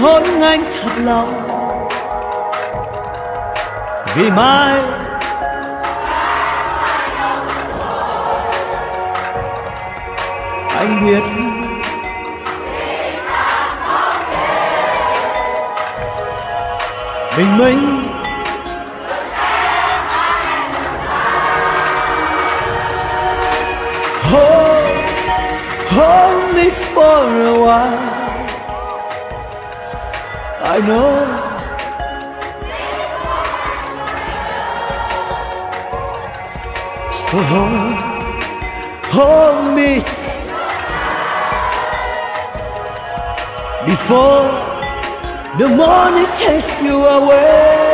hôn anh thật lòng, vì mai anh biết bình minh hold me for a while. I know hold me before the morning takes you away.